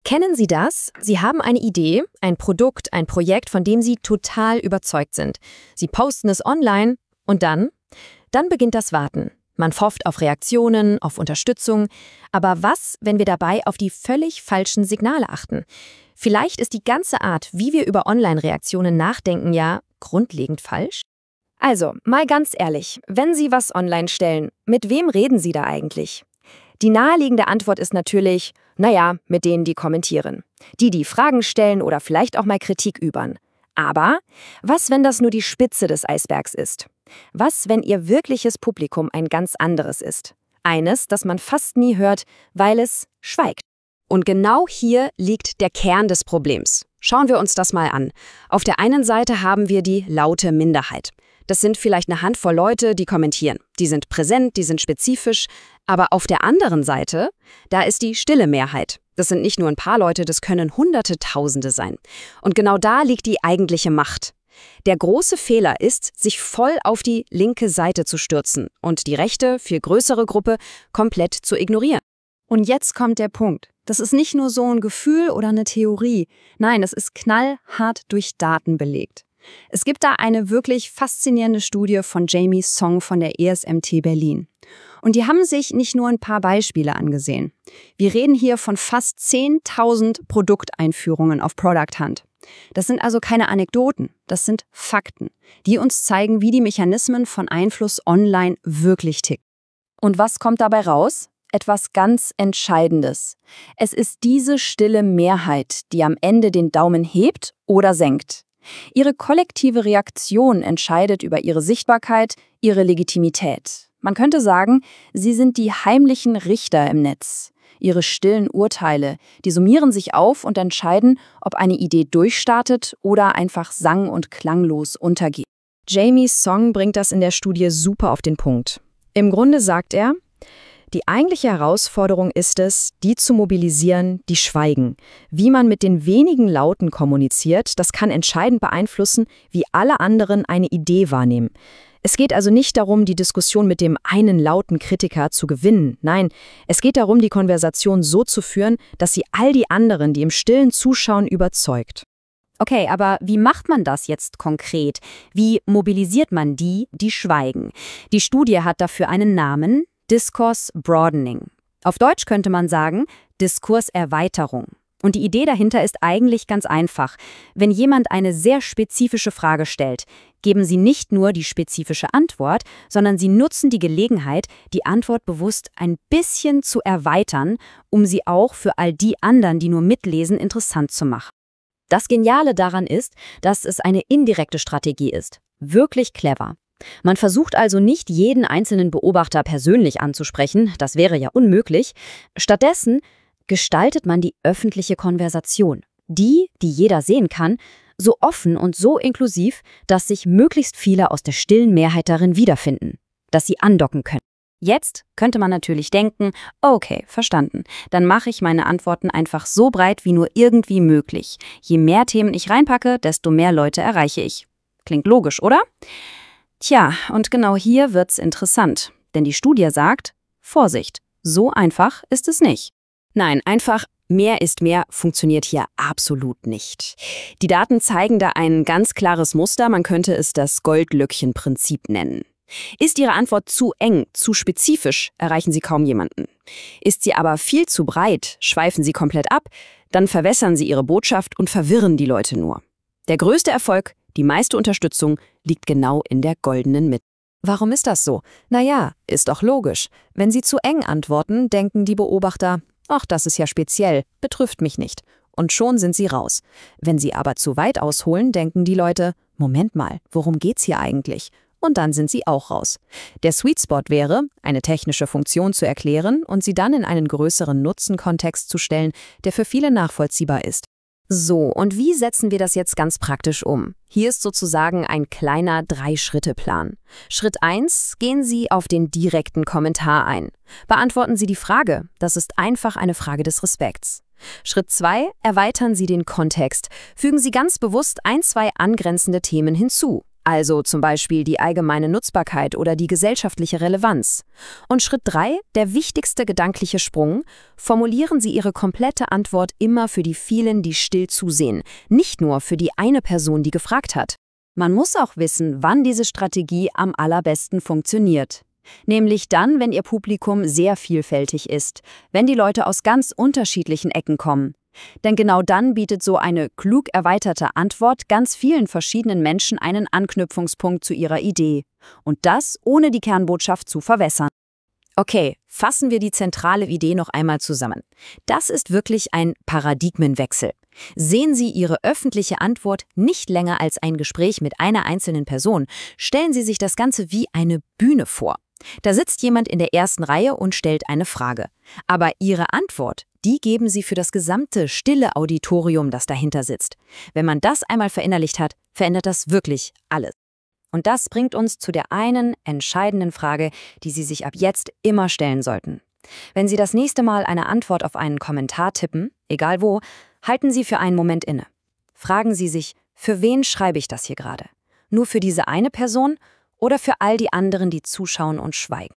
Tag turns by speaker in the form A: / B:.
A: Kennen Sie das? Sie haben eine Idee, ein Produkt, ein Projekt, von dem Sie total überzeugt sind. Sie posten es online und dann? Dann beginnt das Warten. Man hofft auf Reaktionen, auf Unterstützung. Aber was, wenn wir dabei auf die völlig falschen Signale achten? Vielleicht ist die ganze Art, wie wir über Online-Reaktionen nachdenken, ja grundlegend falsch? Also, mal ganz ehrlich, wenn Sie was online stellen, mit wem reden Sie da eigentlich? Die naheliegende Antwort ist natürlich, naja, mit denen, die kommentieren. Die Fragen stellen oder vielleicht auch mal Kritik übern. Aber was, wenn das nur die Spitze des Eisbergs ist? Was, wenn Ihr wirkliches Publikum ein ganz anderes ist? Eines, das man fast nie hört, weil es schweigt.
B: Und genau hier liegt der Kern des Problems. Schauen wir uns das mal an. Auf der einen Seite haben wir die laute Minderheit. Das sind vielleicht eine Handvoll Leute, die kommentieren. Die sind präsent, die sind spezifisch. Aber auf der anderen Seite, da ist die stille Mehrheit. Das sind nicht nur ein paar Leute, das können Hunderte, Tausende sein. Und genau da liegt die eigentliche Macht. Der große Fehler ist, sich voll auf die linke Seite zu stürzen und die rechte, viel größere Gruppe komplett zu ignorieren.
C: Und jetzt kommt der Punkt. Das ist nicht nur so ein Gefühl oder eine Theorie. Nein, es ist knallhart durch Daten belegt. Es gibt da eine wirklich faszinierende Studie von Jamie Song von der ESMT Berlin. Und die haben sich nicht nur ein paar Beispiele angesehen. Wir reden hier von fast 10.000 Produkteinführungen auf Product Hunt. Das sind also keine Anekdoten, das sind Fakten, die uns zeigen, wie die Mechanismen von Einfluss online wirklich ticken. Und was kommt dabei raus? Etwas ganz Entscheidendes. Es ist diese stille Mehrheit, die am Ende den Daumen hebt oder senkt. Ihre kollektive Reaktion entscheidet über ihre Sichtbarkeit, ihre Legitimität. Man könnte sagen, sie sind die heimlichen Richter im Netz. Ihre stillen Urteile, die summieren sich auf und entscheiden, ob eine Idee durchstartet oder einfach sang- und klanglos untergeht.
A: Jamie Song bringt das in der Studie super auf den Punkt. Im Grunde sagt er, die eigentliche Herausforderung ist es, die zu mobilisieren, die schweigen. Wie man mit den wenigen Lauten kommuniziert, das kann entscheidend beeinflussen, wie alle anderen eine Idee wahrnehmen. Es geht also nicht darum, die Diskussion mit dem einen lauten Kritiker zu gewinnen. Nein, es geht darum, die Konversation so zu führen, dass sie all die anderen, die im Stillen zuschauen, überzeugt.
B: Okay, aber wie macht man das jetzt konkret? Wie mobilisiert man die schweigen? Die Studie hat dafür einen Namen: Discourse Broadening. Auf Deutsch könnte man sagen, Diskurserweiterung. Und die Idee dahinter ist eigentlich ganz einfach. Wenn jemand eine sehr spezifische Frage stellt, geben Sie nicht nur die spezifische Antwort, sondern Sie nutzen die Gelegenheit, die Antwort bewusst ein bisschen zu erweitern, um sie auch für all die anderen, die nur mitlesen, interessant zu machen. Das Geniale daran ist, dass es eine indirekte Strategie ist. Wirklich clever. Man versucht also nicht, jeden einzelnen Beobachter persönlich anzusprechen, das wäre ja unmöglich. Stattdessen gestaltet man die öffentliche Konversation, die jeder sehen kann, so offen und so inklusiv, dass sich möglichst viele aus der stillen Mehrheit darin wiederfinden, dass sie andocken können. Jetzt könnte man natürlich denken, okay, verstanden, dann mache ich meine Antworten einfach so breit wie nur irgendwie möglich. Je mehr Themen ich reinpacke, desto mehr Leute erreiche ich. Klingt logisch, oder? Tja, und genau hier wird's interessant, denn die Studie sagt, Vorsicht, so einfach ist es nicht. Nein, einfach mehr ist mehr funktioniert hier absolut nicht. Die Daten zeigen da ein ganz klares Muster, man könnte es das Goldlöckchen-Prinzip nennen. Ist Ihre Antwort zu eng, zu spezifisch, erreichen Sie kaum jemanden. Ist sie aber viel zu breit, schweifen Sie komplett ab, dann verwässern Sie Ihre Botschaft und verwirren die Leute nur. Der größte Erfolg, die meiste Unterstützung liegt genau in der goldenen Mitte.
A: Warum ist das so? Naja, ist doch logisch. Wenn Sie zu eng antworten, denken die Beobachter, ach, das ist ja speziell, betrifft mich nicht. Und schon sind sie raus. Wenn Sie aber zu weit ausholen, denken die Leute, Moment mal, worum geht's hier eigentlich? Und dann sind sie auch raus. Der Sweet Spot wäre, eine technische Funktion zu erklären und sie dann in einen größeren Nutzenkontext zu stellen, der für viele nachvollziehbar ist. So, und wie setzen wir das jetzt ganz praktisch um? Hier ist sozusagen ein kleiner 3-Schritte-Plan. Schritt 1, gehen Sie auf den direkten Kommentar ein. Beantworten Sie die Frage, das ist einfach eine Frage des Respekts. Schritt 2, erweitern Sie den Kontext. Fügen Sie ganz bewusst 1, 2 angrenzende Themen hinzu. Also zum Beispiel die allgemeine Nutzbarkeit oder die gesellschaftliche Relevanz. Und Schritt 3, der wichtigste gedankliche Sprung: Formulieren Sie Ihre komplette Antwort immer für die vielen, die still zusehen, nicht nur für die eine Person, die gefragt hat.
B: Man muss auch wissen, wann diese Strategie am allerbesten funktioniert. Nämlich dann, wenn Ihr Publikum sehr vielfältig ist, wenn die Leute aus ganz unterschiedlichen Ecken kommen. Denn genau dann bietet so eine klug erweiterte Antwort ganz vielen verschiedenen Menschen einen Anknüpfungspunkt zu ihrer Idee. Und das, ohne die Kernbotschaft zu verwässern.
A: Okay, fassen wir die zentrale Idee noch einmal zusammen. Das ist wirklich ein Paradigmenwechsel. Sehen Sie Ihre öffentliche Antwort nicht länger als ein Gespräch mit einer einzelnen Person. Stellen Sie sich das Ganze wie eine Bühne vor. Da sitzt jemand in der ersten Reihe und stellt eine Frage. Aber Ihre Antwort, die geben Sie für das gesamte stille Auditorium, das dahinter sitzt. Wenn man das einmal verinnerlicht hat, verändert das wirklich alles.
B: Und das bringt uns zu der einen entscheidenden Frage, die Sie sich ab jetzt immer stellen sollten. Wenn Sie das nächste Mal eine Antwort auf einen Kommentar tippen, egal wo, halten Sie für einen Moment inne. Fragen Sie sich, für wen schreibe ich das hier gerade? Nur für diese eine Person oder für all die anderen, die zuschauen und schweigen?